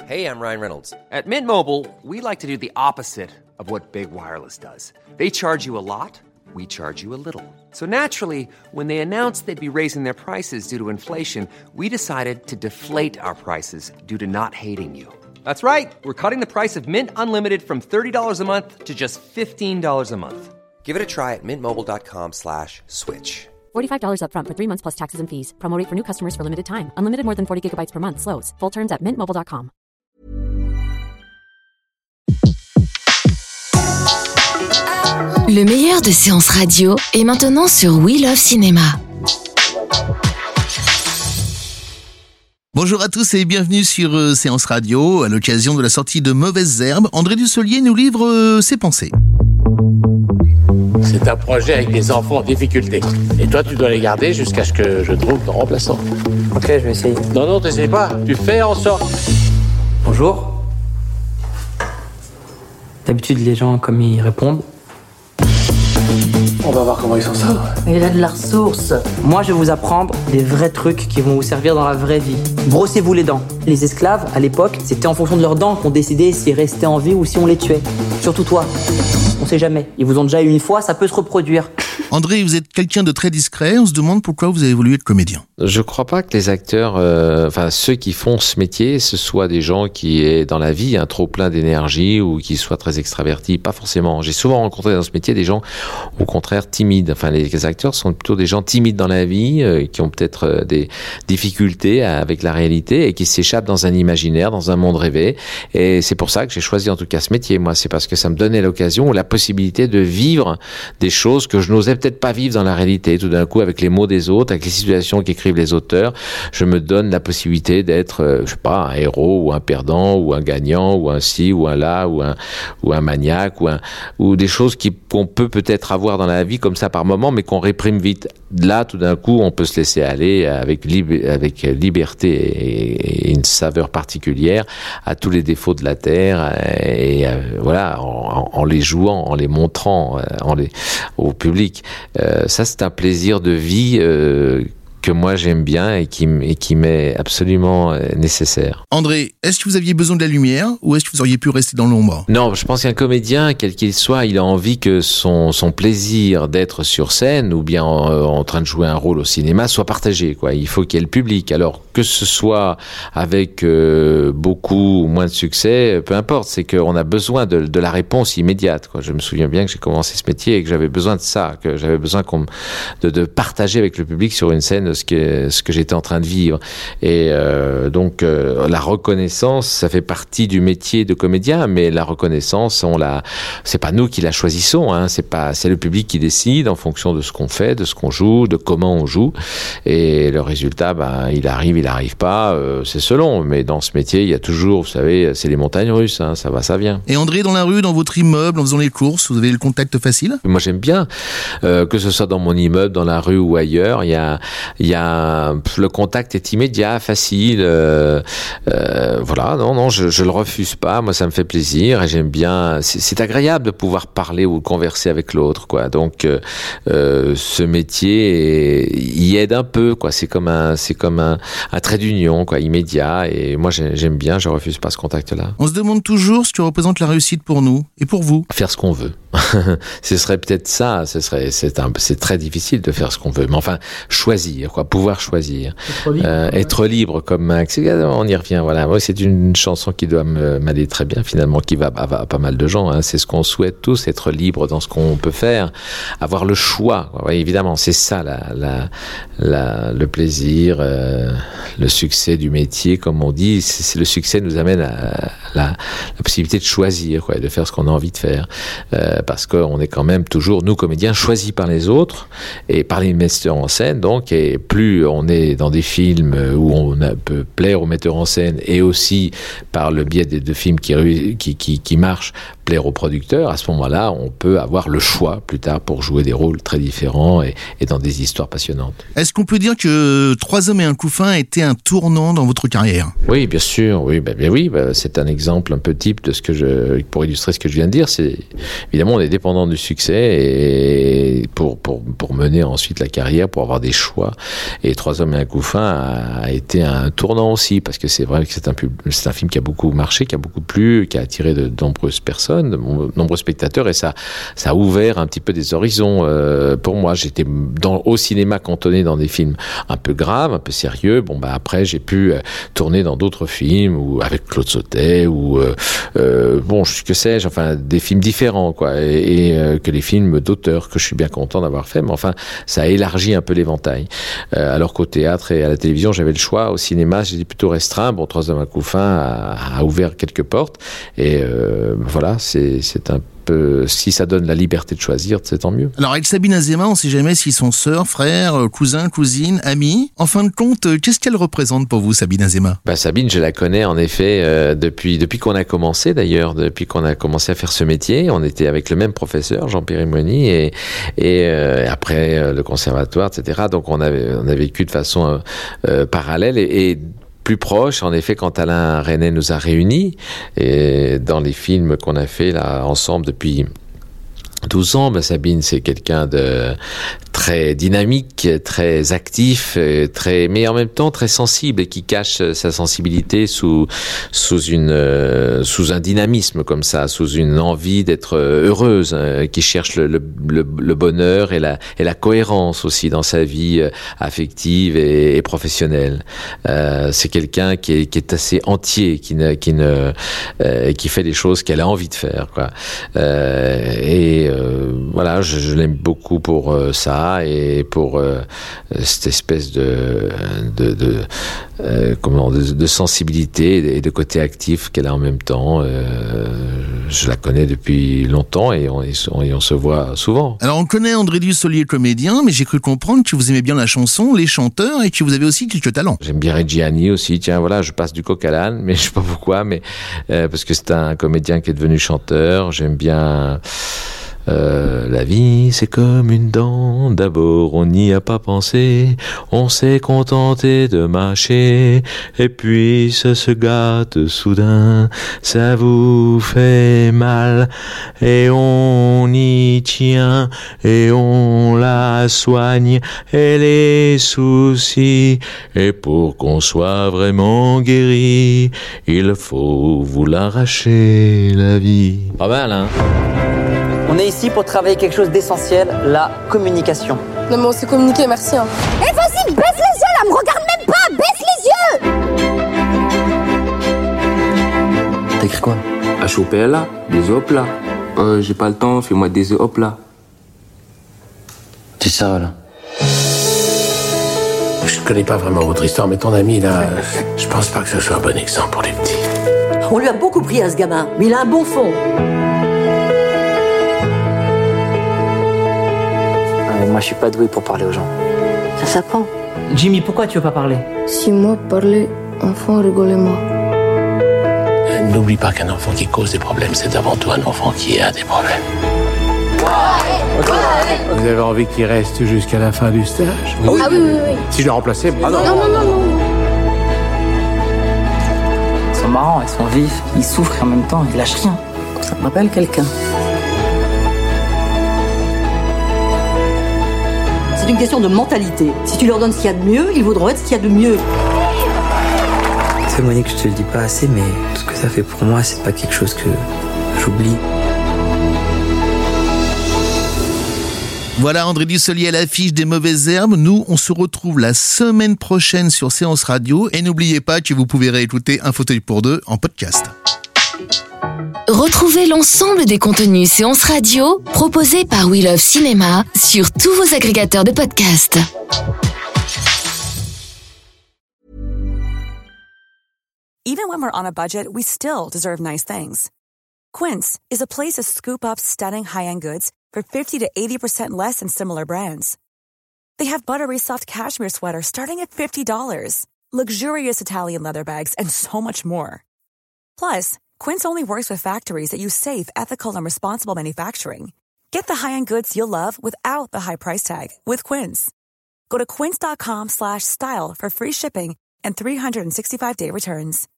Hey, I'm Ryan Reynolds. At Mint Mobile, we like to do the opposite of what Big Wireless does. They charge you a lot, we charge you a little. So naturally, when they announced they'd be raising their prices due to inflation, we decided to deflate our prices due to not hating you. That's right. We're cutting the price of Mint Unlimited from $30 a month to just $15 a month. Give it a try at mintmobile.com/switch. $45 up front for 3 months plus taxes and fees. Promo rate for new customers for limited time. Unlimited more than 40 gigabytes per month. Slows full terms at mintmobile.com. Le meilleur de séances radio est maintenant sur We Love Cinéma. Bonjour à tous et bienvenue sur Séance Radio. À l'occasion de la sortie de Mauvaises Herbes, André Dussolier nous livre ses pensées. C'est un projet avec des enfants en difficulté. Et toi, tu dois les garder jusqu'à ce que je trouve ton remplaçant. Ok, je vais essayer. Non, t'essayes pas. Tu fais en sorte. Bonjour. D'habitude, les gens, comme ils répondent. On va voir comment ils s'en sortent. Il a de la ressource. Moi, je vais vous apprendre des vrais trucs qui vont vous servir dans la vraie vie. Brossez-vous les dents. Les esclaves, à l'époque, c'était en fonction de leurs dents qu'on décidait s'ils restaient en vie ou si on les tuait. Surtout toi. On sait jamais. Ils vous ont déjà eu une fois, ça peut se reproduire. André, vous êtes quelqu'un de très discret. On se demande pourquoi vous avez voulu être comédien. Je crois pas que les acteurs, ceux qui font ce métier, ce soient des gens qui aient dans la vie un trop plein d'énergie ou qui soient très extravertis. Pas forcément. J'ai souvent rencontré dans ce métier des gens, au contraire, timides. Enfin, les acteurs sont plutôt des gens timides dans la vie, qui ont peut-être des difficultés avec la réalité et qui s'échappent dans un imaginaire, dans un monde rêvé. Et c'est pour ça que j'ai choisi en tout cas ce métier. Moi, c'est parce que ça me donnait l'occasion ou la possibilité de vivre des choses que je n'osais peut-être pas vivre dans la réalité. Tout d'un coup, avec les mots des autres, avec les situations qu'écrivent les auteurs, je me donne la possibilité d'être, je sais pas, un héros ou un perdant ou un gagnant ou un ci ou un là ou un maniaque ou des choses qu'on peut peut-être avoir dans la vie comme ça par moment, mais qu'on réprime vite. Là, tout d'un coup, on peut se laisser aller avec liberté et une saveur particulière à tous les défauts de la terre et voilà, en les jouant, en les montrant au public. Ça, c'est un plaisir de vie que moi j'aime bien et qui m'est absolument nécessaire. André, est-ce que vous aviez besoin de la lumière ou est-ce que vous auriez pu rester dans l'ombre ? Non, je pense qu'un comédien, quel qu'il soit, il a envie que son plaisir d'être sur scène ou bien en train de jouer un rôle au cinéma soit partagé, quoi. Il faut qu'il y ait le public. Alors que ce soit avec beaucoup ou moins de succès, peu importe, c'est qu'on a besoin de la réponse immédiate, quoi. Je me souviens bien que j'ai commencé ce métier et que j'avais besoin de ça, que j'avais besoin de partager avec le public sur une scène ce que j'étais en train de vivre. Et donc la reconnaissance, ça fait partie du métier de comédien, mais la reconnaissance, c'est pas nous qui la choisissons, hein. C'est le public qui décide en fonction de ce qu'on fait, de ce qu'on joue, de comment on joue. Et le résultat, il arrive pas, c'est selon. Mais dans ce métier, il y a toujours, vous savez, c'est les montagnes russes, hein, ça va, ça vient. Et André, dans la rue, dans votre immeuble, en faisant les courses, vous avez le contact facile ? Moi, j'aime bien que ce soit dans mon immeuble, dans la rue ou ailleurs. Le contact est immédiat, facile. Voilà, non, je le refuse pas. Moi, ça me fait plaisir et j'aime bien. C'est agréable de pouvoir parler ou converser avec l'autre, quoi. Donc, ce métier y aide un peu, quoi. C'est comme un trait d'union, quoi, immédiat. Et moi, j'aime bien. Je refuse pas ce contact-là. On se demande toujours ce que représente la réussite pour nous et pour vous. Faire ce qu'on veut. Ce serait peut-être ça. C'est très difficile de faire ce qu'on veut. Mais enfin, choisir, quoi, pouvoir choisir. Être libre comme Max. On y revient, voilà. Moi, c'est une chanson qui doit m'aller très bien, finalement, qui va à pas mal de gens, hein. C'est ce qu'on souhaite tous, être libre dans ce qu'on peut faire, avoir le choix. Ouais, évidemment, c'est ça, le plaisir, le succès du métier, comme on dit. C'est le succès nous amène à la possibilité de choisir, quoi, de faire ce qu'on a envie de faire. Parce qu'on est quand même toujours, nous, comédiens, choisis par les autres et par les metteurs en scène, donc, et plus on est dans des films où on peut plaire aux metteurs en scène et aussi par le biais de films qui marchent, plaire aux producteurs, à ce moment-là, on peut avoir le choix plus tard pour jouer des rôles très différents et dans des histoires passionnantes. Est-ce qu'on peut dire que 3 hommes et un couffin a été un tournant dans votre carrière ? Oui, bien sûr, oui, c'est un exemple un peu type de pour illustrer ce que je viens de dire. C'est évidemment, on est dépendant du succès et pour mener ensuite la carrière, pour avoir des choix Et 3 hommes et un couffin a été un tournant aussi, parce que c'est vrai que c'est un film qui a beaucoup marché, qui a beaucoup plu, qui a attiré de nombreuses personnes, de nombreux spectateurs, et ça a ouvert un petit peu des horizons. Pour moi, j'étais au cinéma cantonné dans des films un peu graves, un peu sérieux. Bon, après, j'ai pu tourner dans d'autres films, ou avec Claude Sautet, ou que sais-je, enfin, des films différents, quoi, et que les films d'auteurs que je suis bien content d'avoir fait. Mais enfin, ça a élargi un peu l'éventail. Alors qu'au théâtre et à la télévision, j'avais le choix. Au cinéma, j'étais plutôt restreint. Bon, 3 hommes à couffin a ouvert quelques portes. Et voilà, c'est un peu, si ça donne la liberté de choisir, c'est tant mieux. Alors avec Sabine Azéma, on ne sait jamais s'ils sont sœurs, frères, cousins, cousines, amis. En fin de compte, qu'est-ce qu'elle représente pour vous, Sabine Azéma ? Sabine, je la connais en effet depuis qu'on a commencé d'ailleurs, depuis qu'on a commencé à faire ce métier. On était avec le même professeur, Jean-Pierre Imoni, et après le conservatoire, etc. Donc on a vécu de façon parallèle et plus proche, en effet, quand Alain Resnais nous a réunis, et dans les films qu'on a fait là ensemble depuis 12 ans, Sabine, c'est quelqu'un de très dynamique, très actif, mais en même temps très sensible, et qui cache sa sensibilité sous un dynamisme comme ça, sous une envie d'être heureuse, qui cherche le bonheur et la cohérence aussi dans sa vie affective et professionnelle. C'est quelqu'un qui est assez entier, qui fait les choses qu'elle a envie de faire, quoi. Voilà, je l'aime beaucoup pour ça, et pour cette espèce de sensibilité et de côté actif qu'elle a en même temps. Je la connais depuis longtemps, et on se voit souvent. Alors on connaît André Dussolier, comédien, mais j'ai cru comprendre que vous aimez bien la chanson, les chanteurs, et que vous avez aussi quelques talents. J'aime bien Reggiani aussi, tiens, voilà, je passe du coq à l'âne, mais je sais pas pourquoi, mais parce que c'est un comédien qui est devenu chanteur. J'aime bien la vie, c'est comme une dent. D'abord, on n'y a pas pensé. On s'est contenté de mâcher. Et puis, ça se gâte soudain. Ça vous fait mal. Et on y tient. Et on la soigne. Et les soucis. Et pour qu'on soit vraiment guéri, il faut vous l'arracher, la vie. Pas mal, hein? On est ici pour travailler quelque chose d'essentiel, la communication. Non mais on s'est communiqué, merci. Hein. Eh vas-y, baisse les yeux là, me regarde même pas, baisse les yeux. T'as écrit quoi? H-O-P-L-A, des hop là. J'ai pas le temps, fais-moi des hop là. C'est ça là. Je connais pas vraiment votre histoire, mais ton ami là, je pense pas que ce soit un bon exemple pour les petits. On lui a beaucoup pris à ce gamin, mais il a un bon fond. Moi, je suis pas doué pour parler aux gens. Ça s'apprend. Jimmy, pourquoi tu veux pas parler? Si moi parlais, enfant rigolez-moi. N'oublie pas qu'un enfant qui cause des problèmes, c'est avant tout un enfant qui a des problèmes. Vous avez envie qu'il reste jusqu'à la fin du stage? Oui. Ah oui. Si je le remplaçais... Non. Ils sont marrants, ils sont vifs, ils souffrent en même temps, ils lâchent rien. Ça me rappelle quelqu'un. C'est une question de mentalité. Si tu leur donnes ce qu'il y a de mieux, ils voudront être ce qu'il y a de mieux. C'est Monique, je te le dis pas assez, mais ce que ça fait pour moi, c'est pas quelque chose que j'oublie. Voilà André Dussolier à l'affiche des Mauvaises Herbes. Nous, on se retrouve la semaine prochaine sur Séance Radio. Et n'oubliez pas que vous pouvez réécouter Un fauteuil pour deux en podcast. Retrouvez l'ensemble des contenus Séance Radio proposés par We Love Cinéma sur tous vos agrégateurs de podcasts. Even when we're on a budget, we still deserve nice things. Quince is a place to scoop up stunning high-end goods for 50 to 80% less than similar brands. They have buttery soft cashmere sweaters starting at $50, luxurious Italian leather bags, and so much more. Plus, Quince only works with factories that use safe, ethical, and responsible manufacturing. Get the high-end goods you'll love without the high price tag with Quince. Go to quince.com/style for free shipping and 365-day returns.